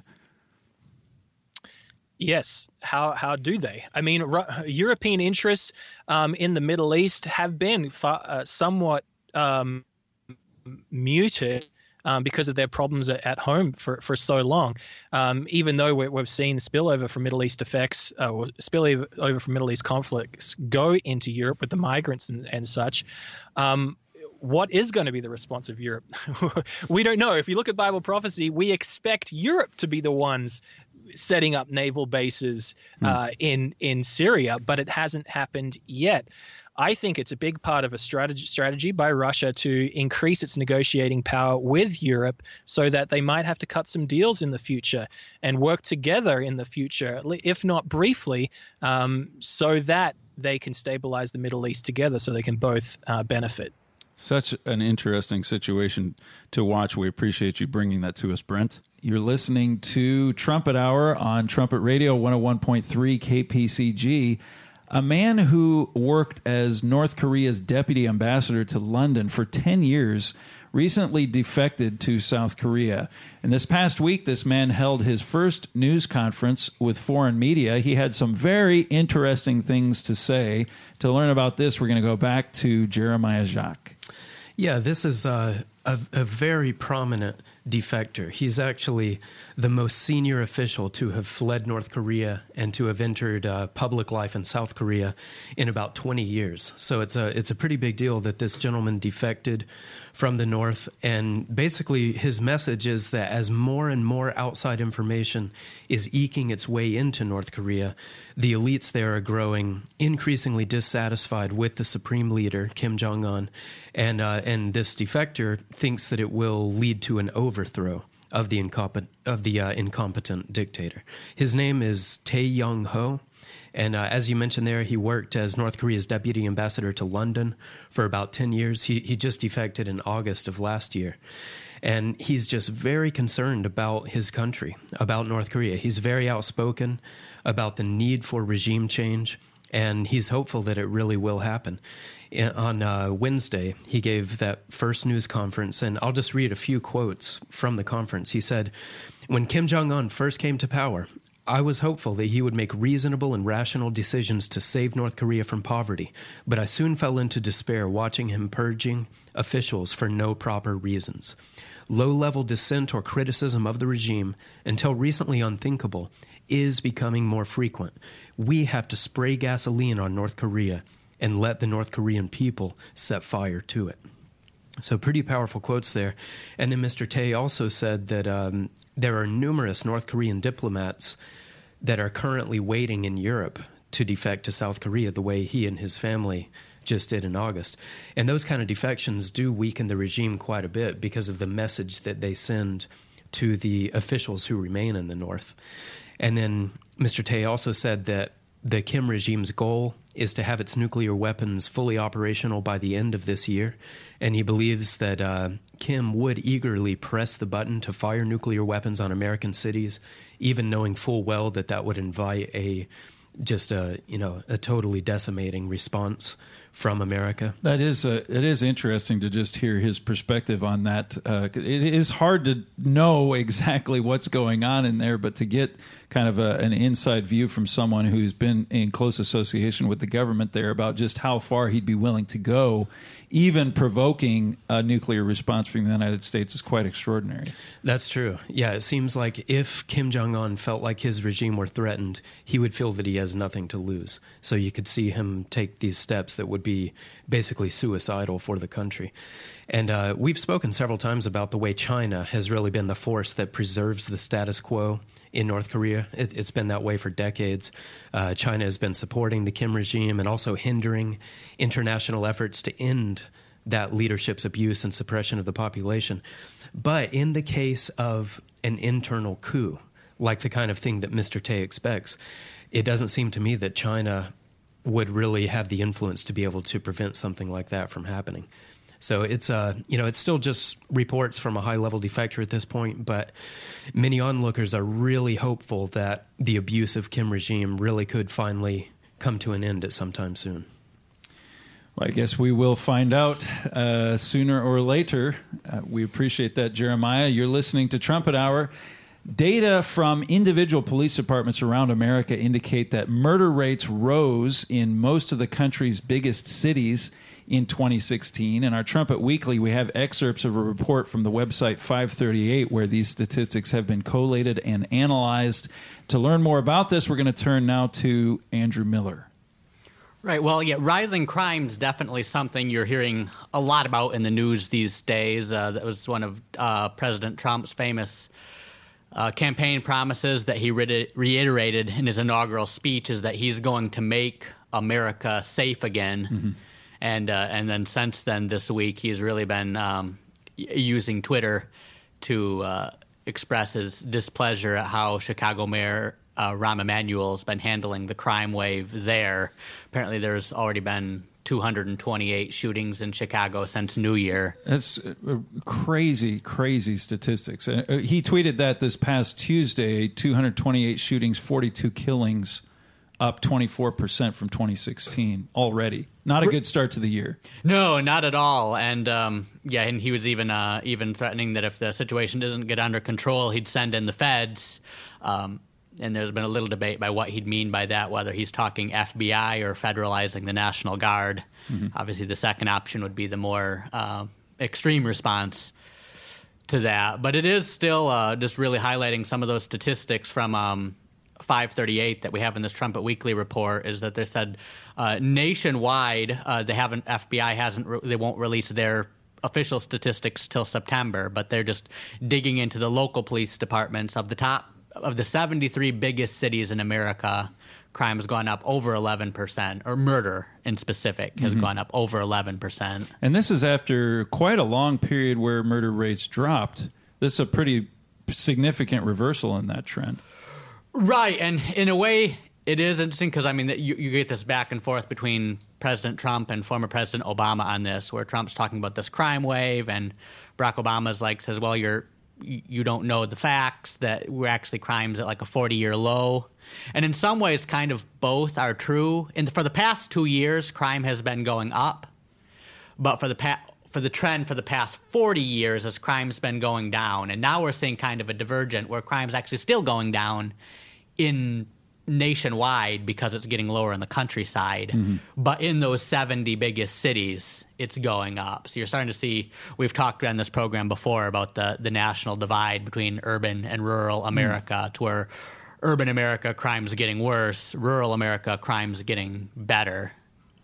Yes. How how do they? I mean, Ru- European interests um, in the Middle East have been far, uh, somewhat um, muted um, because of their problems at, at home for, for so long. Um, even though we're, we've seen spillover from Middle East effects, uh, or spillover from Middle East conflicts go into Europe with the migrants and, and such. Um, What is going to be the response of Europe? We don't know. If you look at Bible prophecy, we expect Europe to be the ones setting up naval bases uh, hmm. in in Syria, but it hasn't happened yet. I think it's a big part of a strategy strategy by Russia to increase its negotiating power with Europe so that they might have to cut some deals in the future and work together in the future, if not briefly, um, so that they can stabilize the Middle East together so they can both uh, benefit. Such an interesting situation to watch. We appreciate you bringing that to us, Brent. You're listening to Trumpet Hour on Trumpet Radio one oh one point three K P C G. A man who worked as North Korea's deputy ambassador to London for ten years recently defected to South Korea. And this past week, this man held his first news conference with foreign media. He had some very interesting things to say. To learn about this, we're going to go back to Jeremiah Jacques. Yeah, this is uh, a, a very prominent defector. He's actually the most senior official to have fled North Korea and to have entered uh, public life in South Korea in about twenty years. So it's a it's a pretty big deal that this gentleman defected from the North. And basically his message is that as more and more outside information is eking its way into North Korea, the elites there are growing increasingly dissatisfied with the supreme leader, Kim Jong-un. And, uh, and this defector thinks that it will lead to an overthrow of the incompetent, of the uh, incompetent dictator. His name is Tae Yong-ho. And uh, as you mentioned there, he worked as North Korea's deputy ambassador to London for about ten years. He, he just defected in August of last year. And he's just very concerned about his country, about North Korea. He's very outspoken about the need for regime change, and he's hopeful that it really will happen. On uh, Wednesday, he gave that first news conference, and I'll just read a few quotes from the conference. He said, "When Kim Jong-un first came to power, I was hopeful that he would make reasonable and rational decisions to save North Korea from poverty, but I soon fell into despair watching him purging officials for no proper reasons. Low-level dissent or criticism of the regime, until recently unthinkable, is becoming more frequent. We have to spray gasoline on North Korea and let the North Korean people set fire to it." So pretty powerful quotes there. And then Mister Tae also said that um, there are numerous North Korean diplomats that are currently waiting in Europe to defect to South Korea the way he and his family just did in August. And those kind of defections do weaken the regime quite a bit because of the message that they send to the officials who remain in the North. And then Mister Tae also said that the Kim regime's goal is to have its nuclear weapons fully operational by the end of this year, and he believes that uh, Kim would eagerly press the button to fire nuclear weapons on American cities, even knowing full well that that would invite a just a you know a totally decimating response from America. That is a, it is interesting to just hear his perspective on that. Uh, it is hard to know exactly what's going on in there, but to get kind of a, an inside view from someone who's been in close association with the government there about just how far he'd be willing to go, even provoking a nuclear response from the United States, is quite extraordinary. That's true. Yeah, it seems like if Kim Jong-un felt like his regime were threatened, he would feel that he has nothing to lose. So you could see him take these steps that would be basically suicidal for the country. And uh, we've spoken several times about the way China has really been the force that preserves the status quo in North Korea. It, it's been that way for decades. Uh, China has been supporting the Kim regime and also hindering international efforts to end that leadership's abuse and suppression of the population. But in the case of an internal coup, like the kind of thing that Mister Tae expects, it doesn't seem to me that China would really have the influence to be able to prevent something like that from happening. So it's uh, you know, it's still just reports from a high-level defector at this point, but many onlookers are really hopeful that the abusive Kim regime really could finally come to an end at some time soon. Well, I guess we will find out uh, sooner or later. Uh, we appreciate that, Jeremiah. You're listening to Trumpet Hour. Data from individual police departments around America indicate that murder rates rose in most of the country's biggest cities in twenty sixteen. In our Trumpet Weekly, we have excerpts of a report from the website five thirty-eight where these statistics have been collated and analyzed. To learn more about this, we're going to turn now to Andrew Miller. Right. Well, yeah, rising crime is definitely something you're hearing a lot about in the news these days. Uh, that was one of uh, President Trump's famous uh, campaign promises that he re- reiterated in his inaugural speech, is that he's going to make America safe again. Mm-hmm. And uh, and then since then, this week, he's really been um, using Twitter to uh, express his displeasure at how Chicago Mayor uh, Rahm Emanuel has been handling the crime wave there. Apparently, there's already been two hundred twenty-eight shootings in Chicago since New Year. That's crazy, crazy statistics. Uh, he tweeted that this past Tuesday, two hundred twenty-eight shootings, forty-two killings, up twenty-four percent from twenty sixteen already. Not a good start to the year. No, not at all. And um, yeah, and he was even uh, even threatening that if the situation doesn't get under control, he'd send in the feds. Um, and there's been a little debate by what he'd mean by that, whether he's talking F B I or federalizing the National Guard. Mm-hmm. Obviously, the second option would be the more uh, extreme response to that. But it is still uh, just really highlighting some of those statistics from um, five thirty-eight that we have in this Trumpet Weekly report, is that they said uh, nationwide, uh, they haven't, F B I hasn't, re- they won't release their official statistics till September, but they're just digging into the local police departments of the top of the seventy-three biggest cities in America. Crime has gone up over eleven percent, or murder in specific has mm-hmm. gone up over eleven percent. And this is after quite a long period where murder rates dropped. This is a pretty significant reversal in that trend. Right, and in a way, it is interesting because, I mean, you, you get this back and forth between President Trump and former President Obama on this, where Trump's talking about this crime wave, and Barack Obama's like, says, well, you're you don't know the facts, that we're actually crimes at like a forty-year low. And in some ways, kind of both are true. In the, for the past two years, crime has been going up, but for the pa- for the trend for the past forty years, as crime's been going down, and now we're seeing kind of a divergent where crime's actually still going down in nationwide because it's getting lower in the countryside, mm-hmm. but in those seventy biggest cities, it's going up. So you're starting to see, we've talked on this program before about the, the national divide between urban and rural America, mm-hmm. to where urban America, crime's getting worse, rural America, crime's getting better.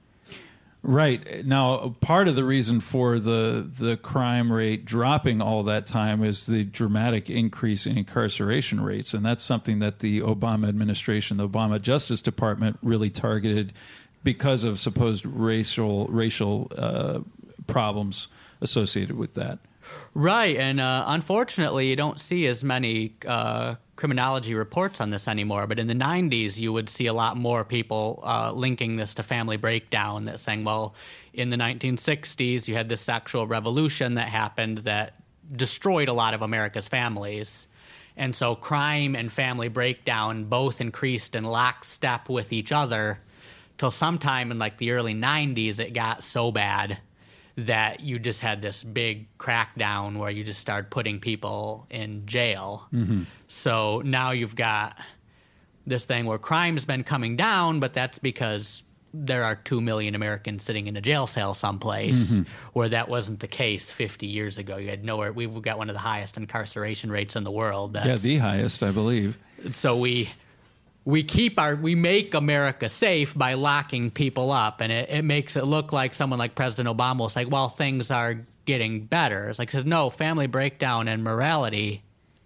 Right. Now, part of the reason for the the crime rate dropping all that time is the dramatic increase in incarceration rates, and that's something that the Obama administration, the Obama Justice Department, really targeted because of supposed racial racial uh, problems associated with that. Right, and uh, unfortunately, you don't see as many uh, criminology reports on this anymore. But in the nineties, you would see a lot more people uh, linking this to family breakdown, that saying, well, in the nineteen sixties, you had this sexual revolution that happened that destroyed a lot of America's families. And so crime and family breakdown both increased in lockstep with each other till sometime in like the early nineties, it got so bad that you just had this big crackdown where you just started putting people in jail. Mm-hmm. So now you've got this thing where crime's been coming down, but that's because there are two million Americans sitting in a jail cell someplace, mm-hmm. where that wasn't the case fifty years ago. You had nowhere. We've got one of the highest incarceration rates in the world. That's, yeah, the highest, I believe. So we... We keep our, we make America safe by locking people up, and it, it makes it look like someone like President Obama will say, well, things are getting better. It's like, says, no, family breakdown and morality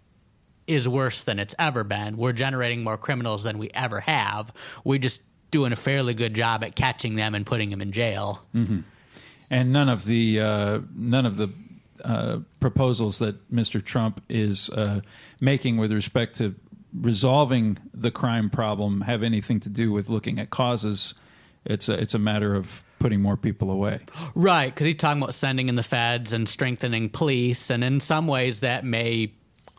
is worse than it's ever been. We're generating more criminals than we ever have. We're just doing a fairly good job at catching them and putting them in jail. Mm-hmm. And none of the, uh, none of the uh, proposals that Mister Trump is uh, making with respect to resolving the crime problem have anything to do with looking at causes. It's a, it's a matter of putting more people away. Right, because he's talking about sending in the feds and strengthening police, and in some ways that may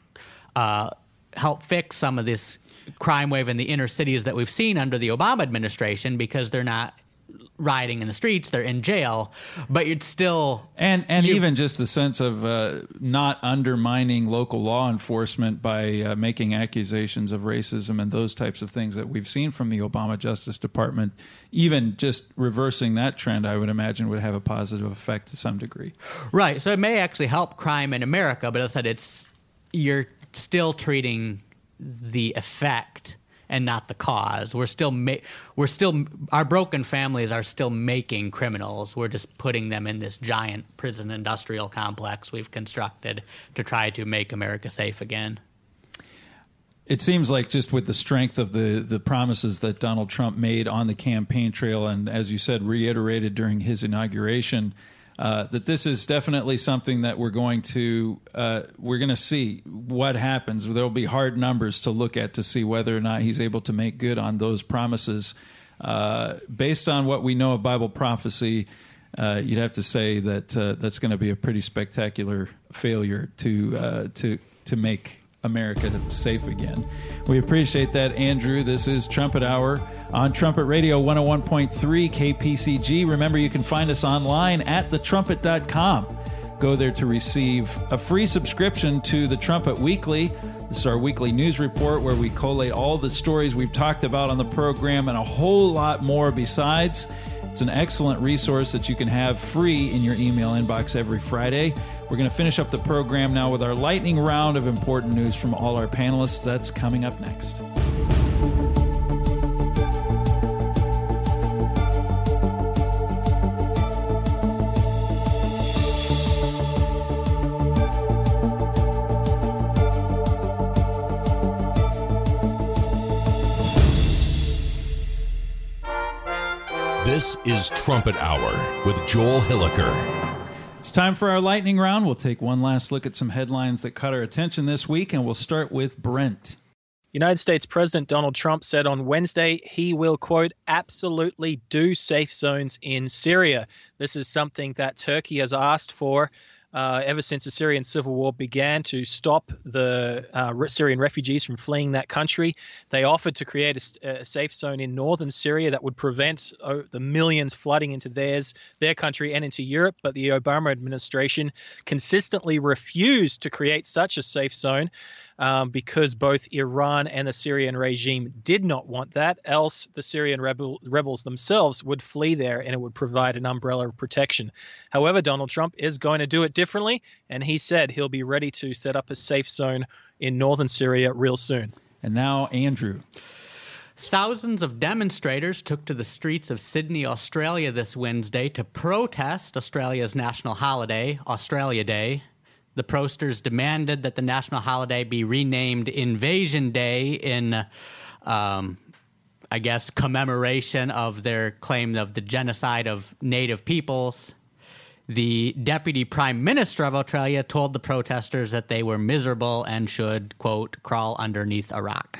uh, help fix some of this crime wave in the inner cities that we've seen under the Obama administration, because they're not rioting in the streets, they're in jail, but you'd still... And and you, even just the sense of uh, not undermining local law enforcement by uh, making accusations of racism and those types of things that we've seen from the Obama Justice Department, even just reversing that trend, I would imagine, would have a positive effect to some degree. Right, so it may actually help crime in America, but as I said, it's, you're still treating the effect and not the cause. We're still, ma- we're still, our broken families are still making criminals. We're just putting them in this giant prison industrial complex we've constructed to try to make America safe again. It seems like just with the strength of the, the promises that Donald Trump made on the campaign trail, and as you said, reiterated during his inauguration, Uh, that this is definitely something that we're going to uh, we're going to see what happens. There'll be hard numbers to look at to see whether or not he's able to make good on those promises. Uh, based on what we know of Bible prophecy, uh, you'd have to say that uh, that's going to be a pretty spectacular failure to uh, to to make America safe again. We appreciate that, Andrew. This is Trumpet Hour on Trumpet Radio one oh one point three K P C G. Remember, you can find us online at the trumpet dot com. Go there to receive a free subscription to the Trumpet Weekly. This is our weekly news report where we collate all the stories we've talked about on the program and a whole lot more besides. It's an excellent resource that you can have free in your email inbox every Friday. We're going to finish up the program now with our lightning round of important news from all our panelists. That's coming up next. This is Trumpet Hour with Joel Hilliker. It's time for our lightning round. We'll take one last look at some headlines that caught our attention this week, and we'll start with Brent. United States President Donald Trump said on Wednesday he will, quote, absolutely do safe zones in Syria. This is something that Turkey has asked for Uh, ever since the Syrian civil war began, to stop the uh, Syrian refugees from fleeing that country. They offered to create a, a safe zone in northern Syria that would prevent oh, the millions flooding into theirs, their country and into Europe. But the Obama administration consistently refused to create such a safe zone um, because both Iran and the Syrian regime did not want that. Else the Syrian rebel, rebels themselves would flee there, and it would provide an umbrella of protection. However, Donald Trump is going to do it differently, and he said he'll be ready to set up a safe zone in northern Syria real soon. And now, Andrew. Thousands of demonstrators took to the streets of Sydney, Australia this Wednesday to protest Australia's national holiday, Australia Day. The protesters demanded that the national holiday be renamed Invasion Day in, um, I guess, commemoration of their claim of the genocide of Native peoples. The Deputy Prime Minister of Australia told the protesters that they were miserable and should, quote, crawl underneath a rock.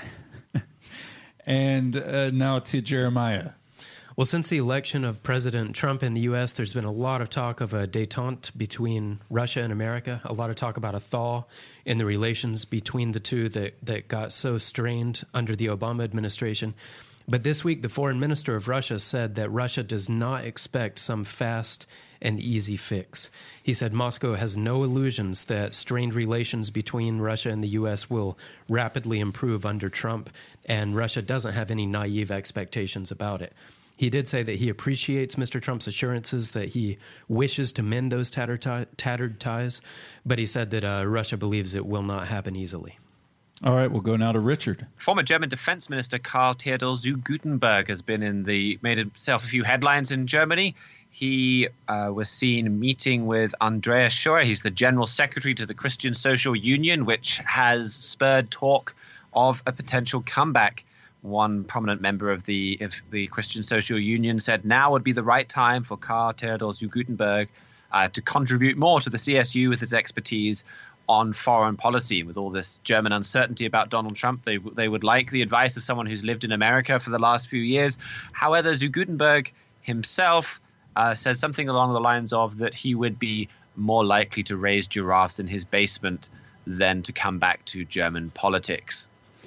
And uh, now to Jeremiah. Well, since the election of President Trump in the U S, there's been a lot of talk of a détente between Russia and America, a lot of talk about a thaw in the relations between the two that, that got so strained under the Obama administration. But this week, the foreign minister of Russia said that Russia does not expect some fast and easy fix. He said Moscow has no illusions that strained relations between Russia and the U S will rapidly improve under Trump, and Russia doesn't have any naive expectations about it. He did say that he appreciates Mister Trump's assurances that he wishes to mend those tattered, tie, tattered ties, but he said that uh, Russia believes it will not happen easily. All right, we'll go now to Richard. Former German Defense Minister Karl Theodor zu Guttenberg has been in the made himself a few headlines in Germany. He uh, was seen meeting with Andreas Scheuer. He's the General Secretary to the Christian Social Union, which has spurred talk of a potential comeback. One prominent member of the of the Christian Social Union said now would be the right time for Karl Theodor zu Guttenberg uh, to contribute more to the C S U with his expertise on foreign policy. With all this German uncertainty about Donald Trump, they they would like the advice of someone who's lived in America for the last few years. However, zu Guttenberg himself uh, said something along the lines of that he would be more likely to raise giraffes in his basement than to come back to German politics.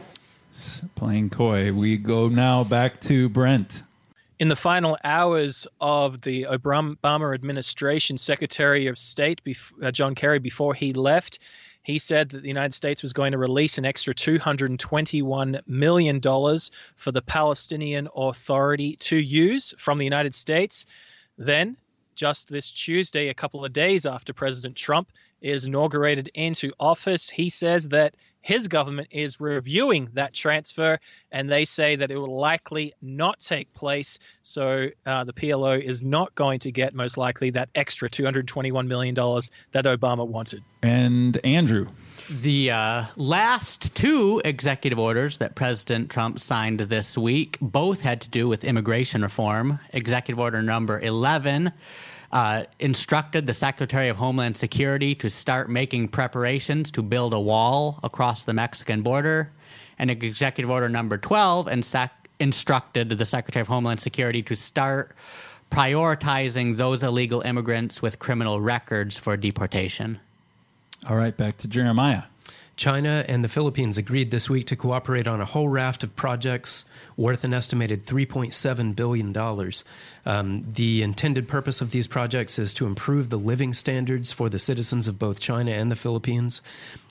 Playing coy. We go now back to Brent. In the final hours of the Obama administration, Secretary of State uh, John Kerry, before he left, he said that the United States was going to release an extra two hundred twenty-one million dollars for the Palestinian Authority to use from the United States. Then, just this Tuesday, a couple of days after President Trump is inaugurated into office, he says that his government is reviewing that transfer, and they say that it will likely not take place. So uh, the P L O is not going to get, most likely, that extra two hundred twenty-one million dollars that Obama wanted. And Andrew. The uh, last two executive orders that President Trump signed this week both had to do with immigration reform. Executive Order number eleven uh, instructed the Secretary of Homeland Security to start making preparations to build a wall across the Mexican border. And Executive Order number twelve and sec- instructed the Secretary of Homeland Security to start prioritizing those illegal immigrants with criminal records for deportation. All right, back to Jeremiah. China and the Philippines agreed this week to cooperate on a whole raft of projects worth an estimated three point seven billion dollars. Um, the intended purpose of these projects is to improve the living standards for the citizens of both China and the Philippines.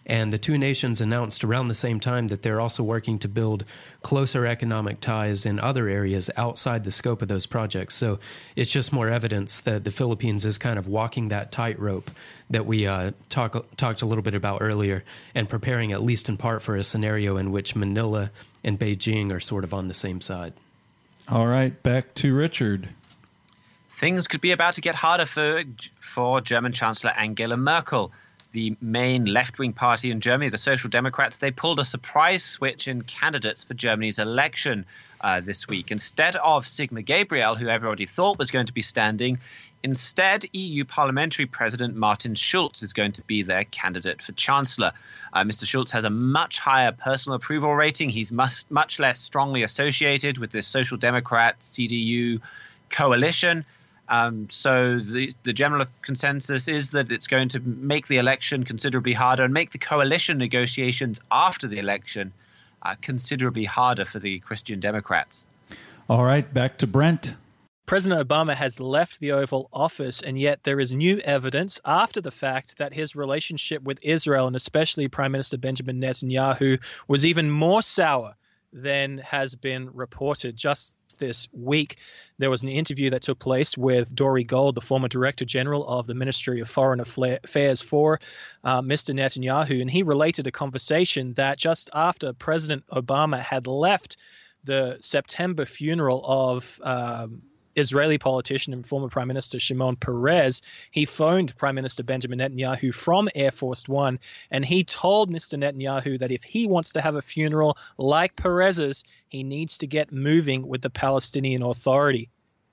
And the two nations announced around the same time that they're also working to build closer economic ties in other areas outside the scope of those projects. So it's just more evidence that the Philippines is kind of walking that tightrope that we uh, talk, talked a little bit about earlier, and preparing at least in part for a scenario in which Manila and Beijing are sort of on the same side. All right, back to Richard. Things could be about to get harder for for German Chancellor Angela Merkel. The main left-wing party in Germany, the Social Democrats, they pulled a surprise switch in candidates for Germany's election uh, this week. Instead of Sigmar Gabriel, who everybody thought was going to be standing, instead E U Parliamentary President Martin Schulz is going to be their candidate for Chancellor. Uh, Mister Schulz has a much higher personal approval rating. He's much, much less strongly associated with the Social Democrat C D U coalition. Um, so the, the general consensus is that it's going to make the election considerably harder and make the coalition negotiations after the election uh, considerably harder for the Christian Democrats. All right, back to Brent. President Obama has left the Oval Office, and yet there is new evidence after the fact that his relationship with Israel, and especially Prime Minister Benjamin Netanyahu, was even more sour than has been reported. Just this week, there was an interview that took place with Dori Gold, the former Director General of the Ministry of Foreign Affairs for uh, Mister Netanyahu, and he related a conversation that just after President Obama had left the September funeral of um, Israeli politician and former Prime Minister Shimon Peres, he phoned Prime Minister Benjamin Netanyahu from Air Force One, and he told Mister Netanyahu that if he wants to have a funeral like Peres's, he needs to get moving with the Palestinian Authority.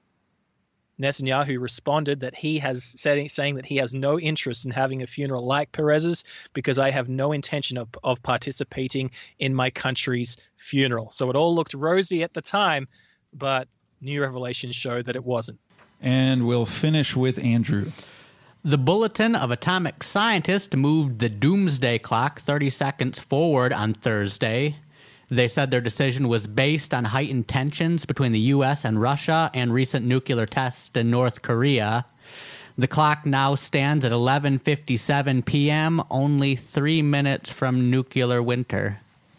Netanyahu responded that he has said, saying that he has no interest in having a funeral like Peres's because I have no intention of, of participating in my country's funeral. So it all looked rosy at the time, but new revelations show that it wasn't. And we'll finish with Andrew. The Bulletin of Atomic Scientists moved the doomsday clock thirty seconds forward on Thursday. They said their decision was based on heightened tensions between the U S and Russia and recent nuclear tests in North Korea. The clock now stands at eleven fifty-seven p.m., only three minutes from nuclear winter.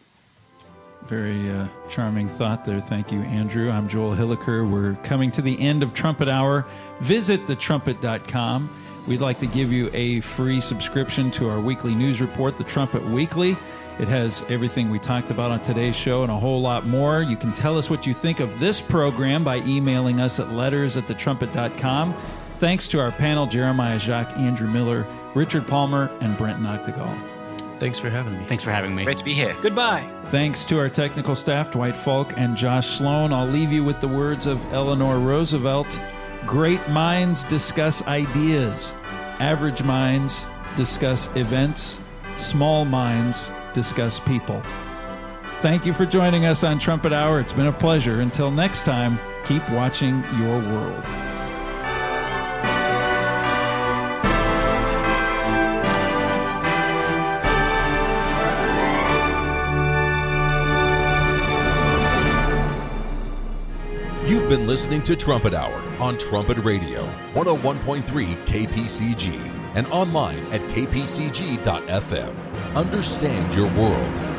Very uh, charming thought there. Thank you, Andrew. I'm Joel Hilliker. We're coming to the end of Trumpet Hour. Visit the trumpet dot com. We'd like to give you a free subscription to our weekly news report, The Trumpet Weekly. It has everything we talked about on today's show and a whole lot more. You can tell us what you think of this program by emailing us at letters at the trumpet dot com. Thanks to our panel, Jeremiah Jacques, Andrew Miller, Richard Palmer, and Brent Noctegal. Thanks for having me. Thanks for having me. Great to be here. Goodbye. Thanks to our technical staff, Dwight Falk and Josh Sloan. I'll leave you with the words of Eleanor Roosevelt. Great minds discuss ideas. Average minds discuss events. Small minds discuss people. Thank you for joining us on Trumpet Hour. It's been a pleasure. Until next time, keep watching your world. You've been listening to Trumpet Hour on Trumpet Radio, one oh one point three K P C G, and online at k p c g dot f m. Understand your world.